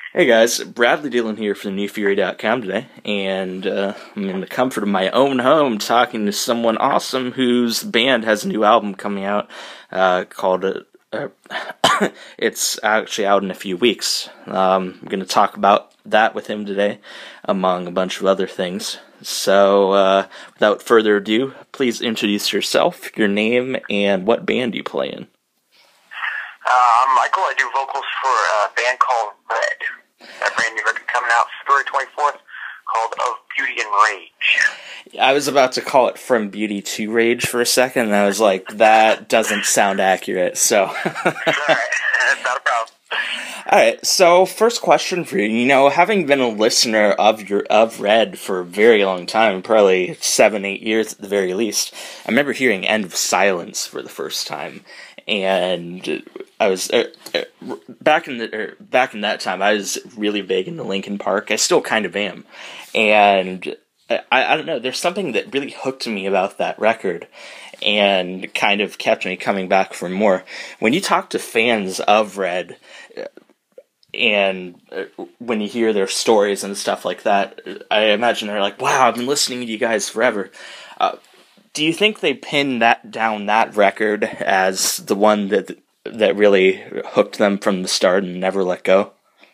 Hey guys, Bradley Dillon here from NewFury.com today, and I'm in the comfort of my own home talking to someone awesome whose band has a new album coming out called it's actually out in a few weeks. I'm going to talk about that with him today, among a bunch of other things. So, without further ado, please introduce yourself, your name, and what band you play in. I'm Michael. I do vocals for a band called Red. A brand new record coming out February 24th called Of Beauty and Rage. I was about to call it From Beauty to Rage for a second, and I was like, that doesn't sound accurate, so... Alright, not a problem. Alright, so first question for you. Having been a listener of Red for a very long time, probably 7-8 years at the very least, I remember hearing End of Silence for the first time, and I was back in that time. I was really big into Linkin Park. I still kind of am, and I don't know. There's something that really hooked me about that record, and kind of kept me coming back for more. When you talk to fans of Red, and when you hear their stories and stuff like that, I imagine they're like, "Wow, I've been listening to you guys forever." Do you think they pinned that record as the one that really hooked them from the start and never let go?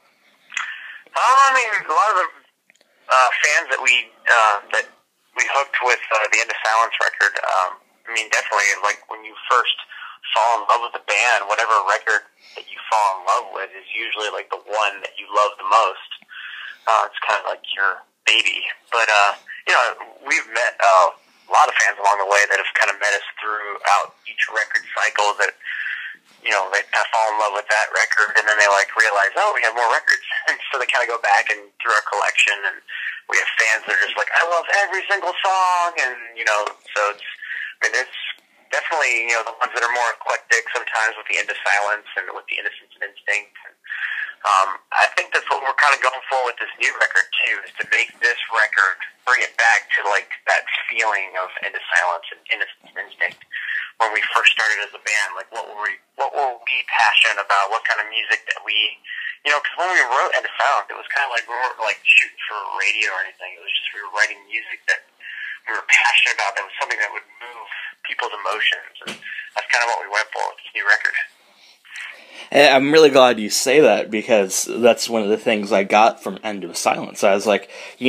I mean, a lot of the fans that we hooked with the End of Silence record, definitely, like, when you first fall in love with the band, whatever record that you fall in love with is usually, like, the one that you love the most. It's kind of like your baby. But, we've met a lot of fans along the way that have kind of met us throughout each record cycle that, they kind of fall in love with that record, and then they, realize, oh, we have more records. And so they kind of go back and through our collection, and we have fans that are just like, I love every single song, and, so it's definitely, the ones that are more eclectic sometimes with the End of Silence and with the Innocence and Instinct. I think that's what we're kind of going for with this new record, too, is to make this record, bring it back to, that feeling of End of Silence and Innocence and Instinct when we first started as a band. Like, what were we passionate about? What kind of music that we, because when we wrote End of Silence, it was kind of like we weren't, shooting for radio or anything. It was just we were writing music that we were passionate about, that was something that would move people's emotions, and that's kind of what we went for with this new record. I'm really glad you say that, because that's one of the things I got from End of Silence. I was like,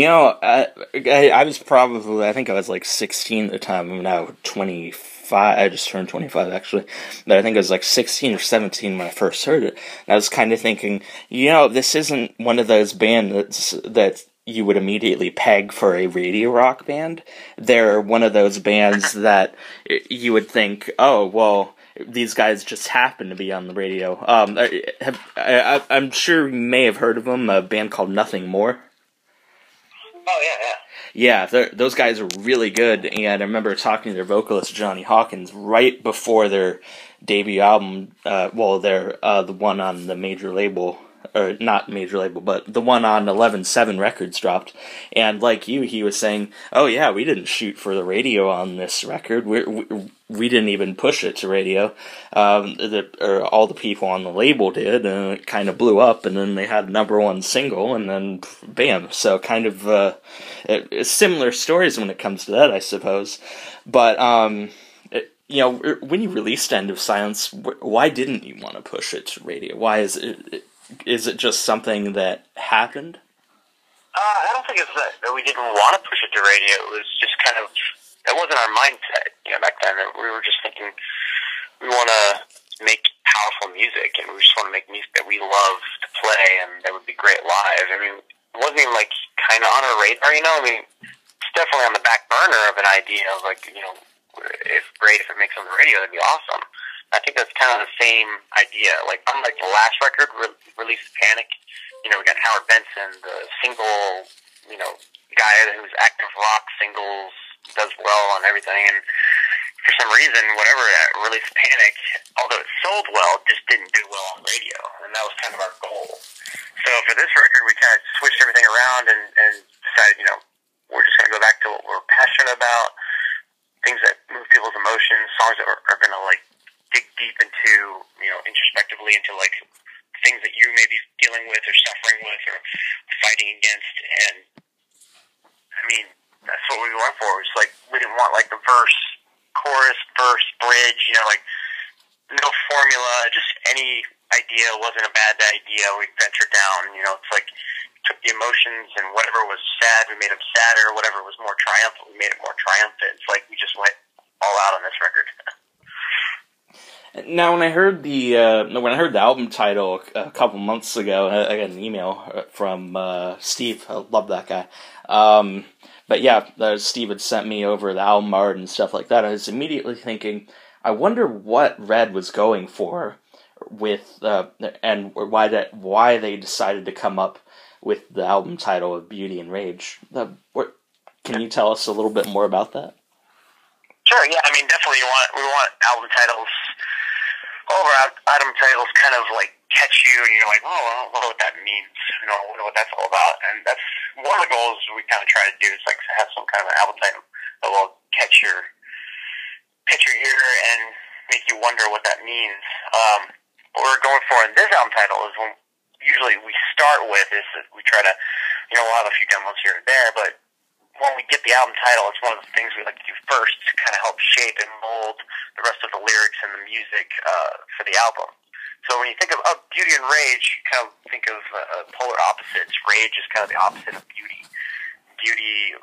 I was probably, I think I was 16 at the time. I'm now 25. I just turned 25, actually. But I think I was 16 or 17 when I first heard it. And I was kind of thinking, this isn't one of those bands that you would immediately peg for a radio rock band. They're one of those bands that you would think, oh, well, these guys just happen to be on the radio. I'm sure you may have heard of them, a band called Nothing More. Oh, yeah. Yeah, those guys are really good, and I remember talking to their vocalist, Johnny Hawkins, right before their debut album, they're the one on the major label, or not major label, but the one on 11-7 Records dropped, and like you, he was saying, oh yeah, we didn't shoot for the radio on this record, we didn't even push it to radio, all the people on the label did, and it kind of blew up, and then they had #1 single, and then bam, so kind of, similar stories when it comes to that, I suppose, but, when you released End of Silence, why didn't you want to push it to radio? Why is it just something that happened? I don't think it's that we didn't want to push it to radio. It was just kind of, that wasn't our mindset, back then. We were just thinking, we want to make powerful music, and we just want to make music that we love to play, and that would be great live. It wasn't even, kind of on our radar, it's definitely on the back burner of an idea of, if it makes it on the radio, that'd be awesome. I think that's kind of the same idea. Unlike the last record, Release the Panic, we got Howard Benson, the single, guy who's active rock singles, does well on everything, and for some reason, whatever, Release the Panic, although it sold well, just didn't do well on radio, and that was kind of our goal. So for this record, we kind of switched everything around and decided, we're just going to go back to what we're passionate about, things that move people's emotions, songs that are going to, dig deep into, introspectively into, things that you may be dealing with or suffering with or fighting against. And I mean, that's what we went for. It's like we didn't want like the verse, chorus, verse, bridge. You know, like no formula. Just any idea wasn't a bad idea. We ventured down. You know, it's like took the emotions and whatever was sad, we made them sadder. Whatever was more triumphant, we made it more triumphant. It's like we just went all out on this record. Now, when I heard the album title a couple months ago, I got an email from Steve. I love that guy. But yeah, Steve had sent me over the album art and stuff like that. I was immediately thinking, I wonder what Red was going for with and why they decided to come up with the album title of Beauty and Rage. Can you tell us a little bit more about that? Sure. Yeah. I mean, definitely we want album titles. All of our album titles kind of like catch you, and you're like, oh, I don't know what that means. You know, I don't know what that's all about. And that's one of the goals we kind of try to do is like to have some kind of an album title that will catch your ear and make you wonder what that means. What we're going for in this album title is usually we start with is that we try to, you know, we'll have a few demos here and there, but when we get the album title, it's one of the things we like to do first to kind of help shape and mold the rest of the lyrics and the music for the album. So when you think of Beauty and Rage, you kind of think of polar opposites. Rage is kind of the opposite of beauty. Beauty,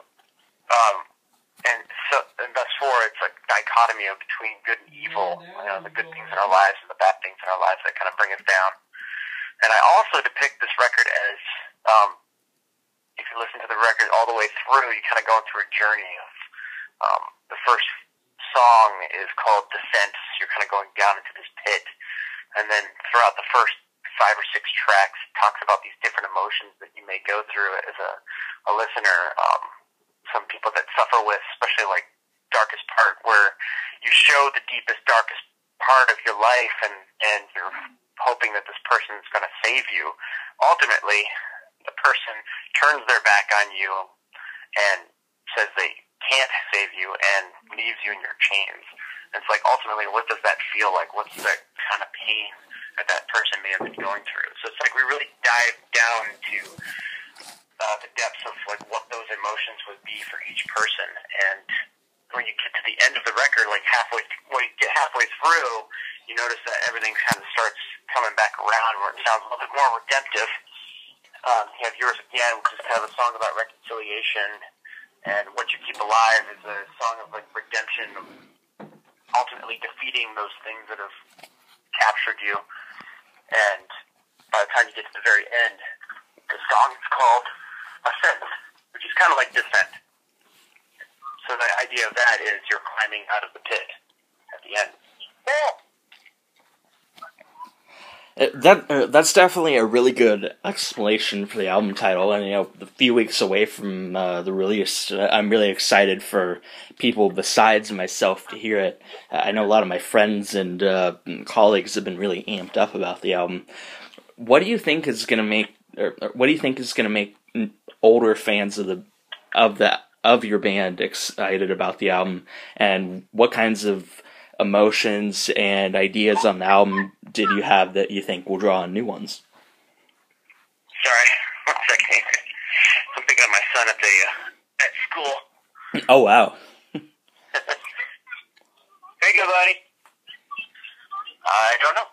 and thus for it's a dichotomy of between good and evil. You know, the good things in our lives and the bad things in our lives that kind of bring us down. And I also depict this record as, if you listen to the record all the way through, you kind of go through a journey of, the first song is called Descent. So you're kind of going down into this pit. And then throughout the first 5 or 6 tracks, it talks about these different emotions that you may go through as a listener. Some people that suffer with, especially like darkest part, where you show the deepest, darkest part of your life and you're hoping that this person is going to save you. Ultimately, the person turns their back on you and says they can't save you and leaves you in your chains. And it's like, ultimately, what does that feel like? What's the kind of pain that person may have been going through? So it's like we really dive down into the depths of like what those emotions would be for each person. And when you get to the end of the record, like when you get halfway through, you notice that everything kind of starts coming back around where it sounds a little bit more redemptive. You have Yours Again, which is kind of a song about reconciliation, and What You Keep Alive is a song of like redemption, ultimately defeating those things that have captured you. And by the time you get to the very end, the song is called Ascent, which is kind of like Descent. So the idea of that is you're climbing out of the pit at the end. That's definitely a really good explanation for the album title, and a few weeks away from the release, I'm really excited for people besides myself to hear it. I know a lot of my friends and colleagues have been really amped up about the album. What do you think is going to make older fans of your band excited about the album, and what kinds of emotions and ideas on the album did you have that you think will draw on new ones? Sorry, 1 second. I'm thinking of my son at school. Oh, wow. There you go, buddy. I don't know.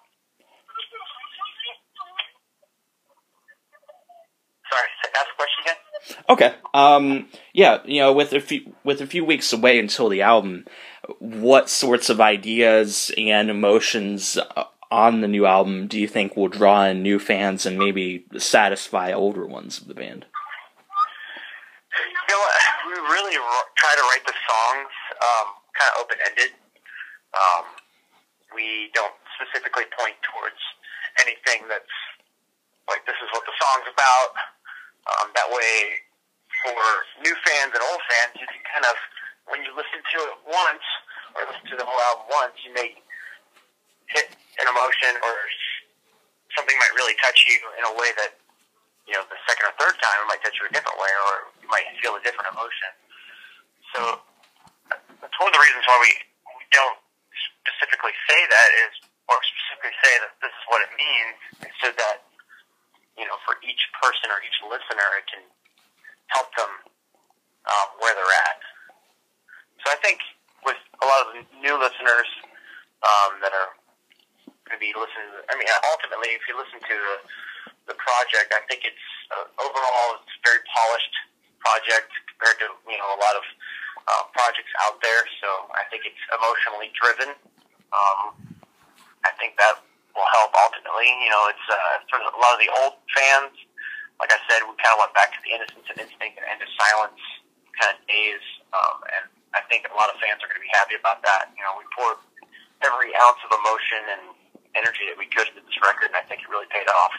Sorry, ask the question again? Okay. Yeah, with a few weeks away until the album, what sorts of ideas and emotions on the new album do you think will draw in new fans and maybe satisfy older ones of the band? You know what? We really try to write the songs kind of open-ended. We don't specifically point towards anything that's like, this is what the song's about. That way, for new fans and old fans, you can kind of, when you listen to it once, or listen to the whole album once, you may hit an emotion, or something might really touch you in a way that, the second or third time it might touch you a different way, or you might feel a different emotion. So that's one of the reasons why we don't specifically say that or specifically say that this is what it means, so that for each person or each listener, it can help them where they're at. So I think with a lot of the new listeners that are going to be listening, ultimately, if you listen to the project, I think it's overall it's a very polished project compared to a lot of projects out there. So I think it's emotionally driven. I think that will help ultimately. It's for a lot of the old fans. Like I said, we kind of went back to the Innocence and Instinct and End of Silence kind of days, and I think a lot of fans are going to be happy about that. We poured every ounce of emotion and energy that we could into this record, and I think it really paid off.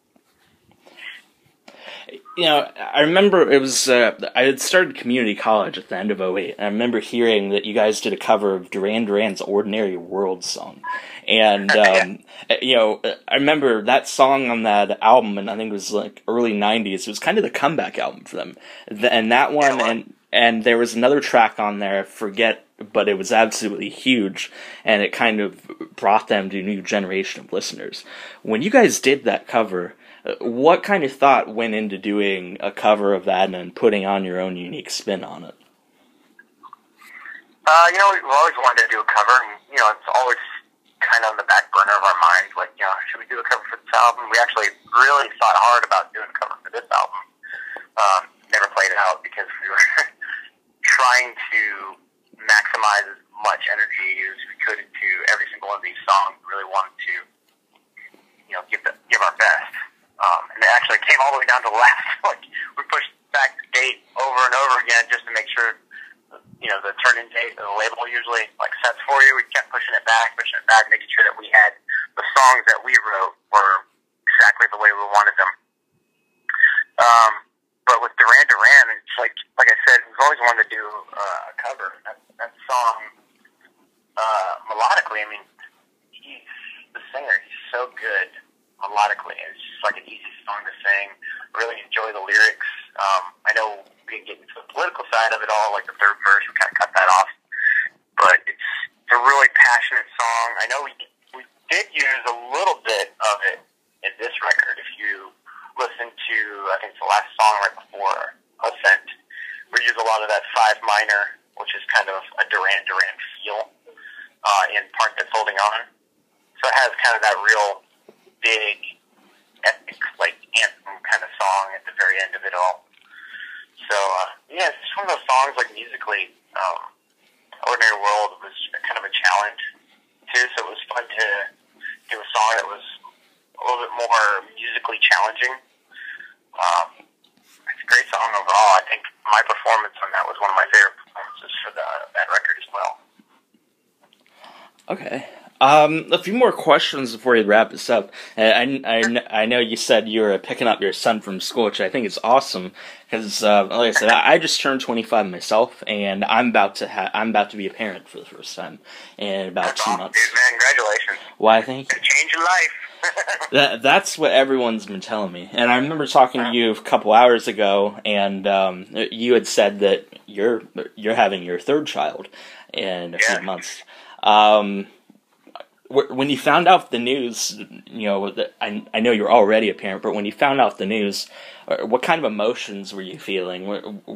I remember it was, I had started community college at the end of '08, and I remember hearing that you guys did a cover of Duran Duran's Ordinary World song. And, I remember that song on that album, and I think it was like early 90s, it was kind of the comeback album for them. And that one, and there was another track on there, I forget, but it was absolutely huge, and it kind of brought them to a new generation of listeners. When you guys did that cover, what kind of thought went into doing a cover of that and putting on your own unique spin on it? We've always wanted to do a cover, and, it's always kind of on the back burner of our minds, like, should we do a cover for this album? We actually really thought hard about doing a cover for this album. Never played it out because we were trying to maximize as much energy as we could into every single one of these songs. We really wanted to, give our best. And it actually came all the way down to the last. Like, we pushed back the date over and over again just to make sure, the turn-in date, the label usually sets for you. We kept pushing it back, making sure that we had the songs that we wrote were exactly the way we wanted them. But with Duran Duran, it's like I said, we've always wanted to do a cover. That song, melodically, he's the singer. He's so good melodically. It's just like an easy song to sing. Really enjoy the lyrics. I know we didn't get into the political side of it all, like the third verse, we kind of cut that off. But it's a really passionate song. I know we did use a little bit of it in this record. If you listen to, I think it's the last song right before Ascent, we use a lot of that 5 minor, which is kind of a Duran Duran feel in Part That's Holding On. So it has kind of that real big, epic, anthem kind of song at the very end of it all. So, it's just one of those songs, musically, Ordinary World was kind of a challenge, too, so it was fun to do a song that was a little bit more musically challenging. It's a great song overall. I think my performance on that was one of my favorite performances for that record as well. Okay. A few more questions before we wrap this up. I know you said you were picking up your son from school, which I think is awesome. Because, like I said, I just turned 25 myself, and I'm about to be a parent for the first time in about 2 months. Dude, man, congratulations! Why, thank you. Change your life. That's what everyone's been telling me. And I remember talking to you a couple hours ago, and you had said that you're having your third child in a few months. When you found out the news, I know you're already a parent, but when you found out the news, what kind of emotions were you feeling,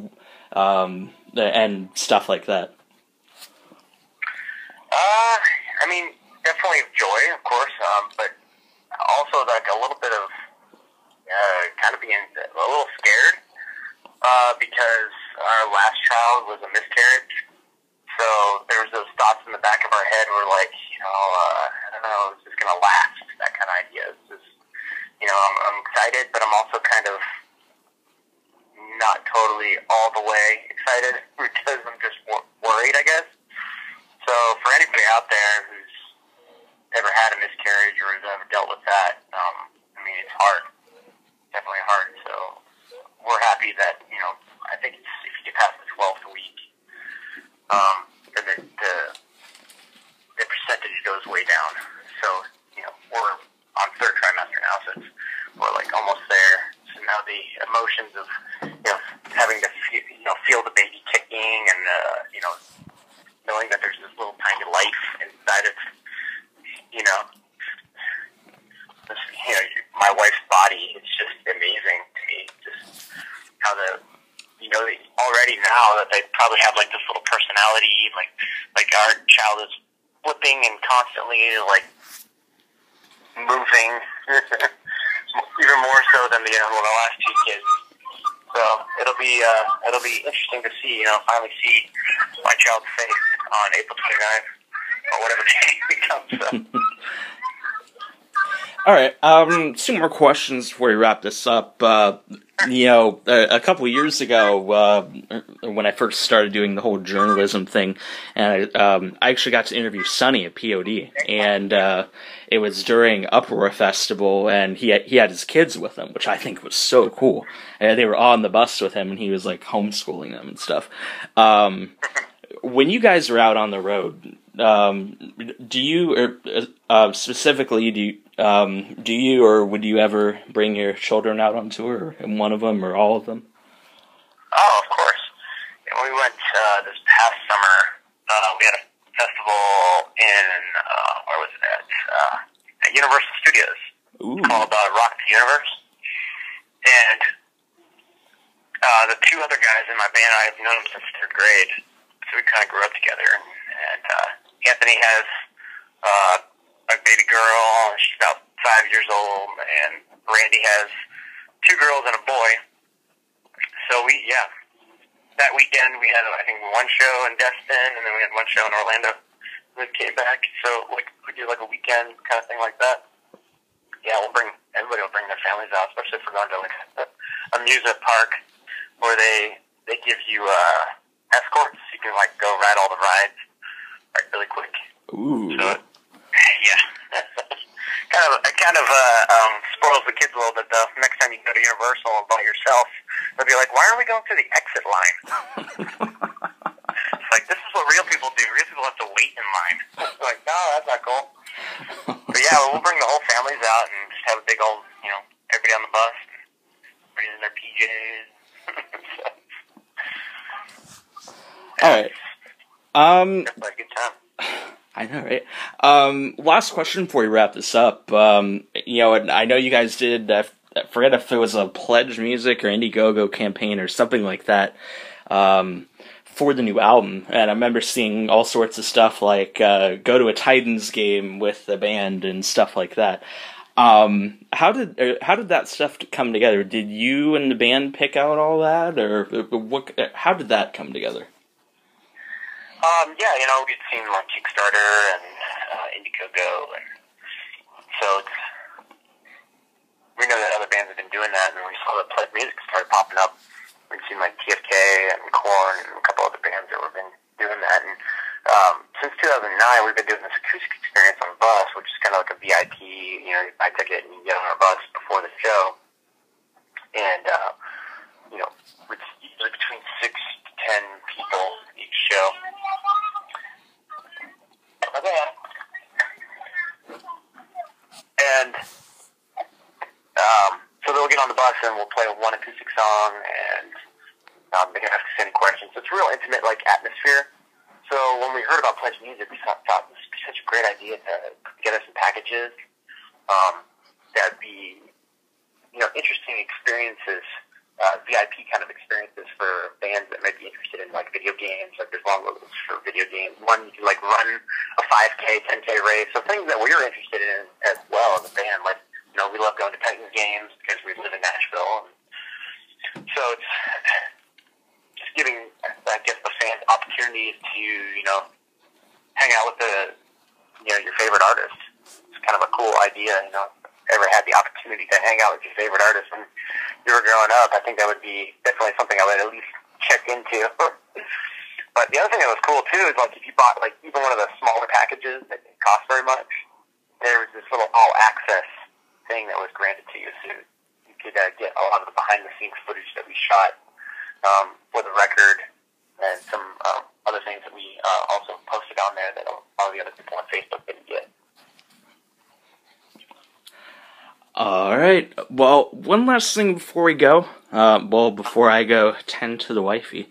and stuff like that? Definitely joy, of course, but also a little bit of kind of being a little scared because our last child was a miscarriage. So there was those thoughts in the back of our head where I don't know, is this going to last? That kind of idea. It's just, I'm excited, but I'm also kind of not totally all the way excited because I'm just worried, I guess. So for anybody out there who's ever had a miscarriage or has ever dealt with that, it's hard. Definitely hard. So we're happy that, I think it's, if you get past the 12th week, the percentage goes way down. So, we're on third trimester now, so we're almost there. So now the emotions of, having to feel the baby kicking and, knowing that there's this little tiny life inside of, my wife's body, it's that already now that they probably have like this little personality, like our child is flipping and constantly like moving, even more so than the last two kids. So it'll be interesting to see, finally see my child's face on April 29th or whatever day it comes. So. All right, two more questions before we wrap this up. A couple of years ago, when I first started doing the whole journalism thing, and I actually got to interview Sonny at POD, and it was during Uproar Festival, and he had his kids with him, which I think was so cool. They were on the bus with him, and he was like homeschooling them and stuff. When you guys are out on the road, do you, or specifically, do you or would you ever bring your children out on tour, in one of them or all of them? Oh, of course. We went this past summer. We had a festival in where was it at Universal Studios. Ooh. Called Rock the Universe. And the two other guys in my band, I've known them since third grade, so we kind of grew up together. And Anthony has a baby girl, she's about 5 years old, and Randy has 2 girls and a boy. So that weekend we had, I think, one show in Destin, and then we had one show in Orlando. We came back, so like we do like a weekend kind of thing like that. Yeah, everybody will bring their families out, especially if we're going to like a amusement park where they give you escorts. You can like go ride all the rides like really quick. Ooh. So, yeah. It kind of spoils the kids a little bit, though. Next time you go to Universal by yourself, they'll be like, why are we going through the exit line? It's like, this is what real people do. Real people have to wait in line. It's like, no, that's not cool. But yeah, we'll bring the whole families out and just have a big old, everybody on the bus, everybody's in their PJs. All right. It's like a good time. I know, right? Last question before we wrap this up. And I know you guys did, I forget if it was a Pledge Music or Indiegogo campaign or something like that, for the new album. And I remember seeing all sorts of stuff like, go to a Titans game with the band and stuff like that. How did that stuff come together? Did you and the band pick out all that, or how did that come together? Yeah, we'd seen like Kickstarter and Indiegogo, and so we know that other bands have been doing that, and we saw that Pledge Music started popping up. We'd seen like TFK and Korn and a couple other bands that have been doing that, and since 2009 we've been doing this acoustic experience on the bus, which is kind of like a VIP, you buy a ticket and you get on our bus before the show, and it's usually between 6 to 10 people each show. And so they'll get on the bus and we'll play one acoustic song, and they can ask us any questions. So it's a real intimate like atmosphere. So when we heard about Pledge Music, we thought this would be such a great idea to put together some packages that'd be interesting experiences. VIP kind of experiences for bands that might be interested in like video games. Like there's long levels for video games. One, you can like run a 5K, 10K race. So things that we were interested in as well as a band. Like, we love going to Titans games because we live in Nashville. And so it's just giving, I guess, the fans opportunities to, hang out with your favorite artist. It's kind of a cool idea, ever had the opportunity to hang out with your favorite artist when you were growing up, I think that would be definitely something I would at least check into. But the other thing that was cool too is like if you bought like even one of the smaller packages that didn't cost very much, there was this little all access thing that was granted to you, so you could get a lot of the behind the scenes footage that we shot for the record, and some other things that we also posted on there that a lot of the other people on Facebook didn't get. All right. Well, one last thing before we go. Before I go tend to the wifey.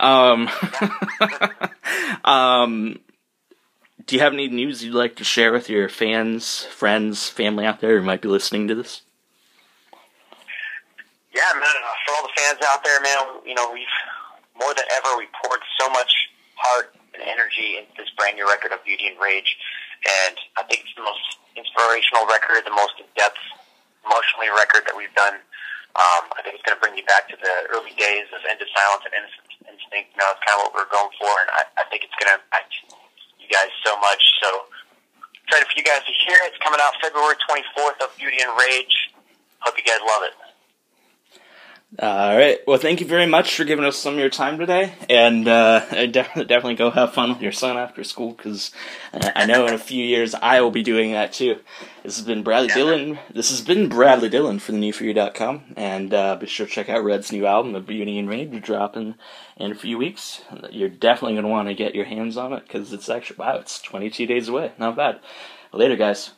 Do you have any news you'd like to share with your fans, friends, family out there who might be listening to this? Yeah, man. For all the fans out there, man, we've more than ever we poured so much heart and energy into this brand new record of Beauty and Rage, and I think it's the most inspirational record, the most in-depth, emotionally record that we've done. I think it's going to bring you back to the early days of End of Silence and Innocent Instinct. It's kind of what we're going for, and I think it's going to impact you guys so much. So excited for you guys to hear it. It's coming out February 24th of Beauty and Rage. Hope you guys love it. All right. Well, thank you very much for giving us some of your time today, and definitely go have fun with your son after school, because I know in a few years I will be doing that too. This has been Bradley Dillon. This has been Bradley Dillon for thenewforyou.com, and be sure to check out Red's new album, The Beauty and Rage, dropping in a few weeks. You're definitely going to want to get your hands on it, because it's actually, wow, it's 22 days away. Not bad. Later, guys.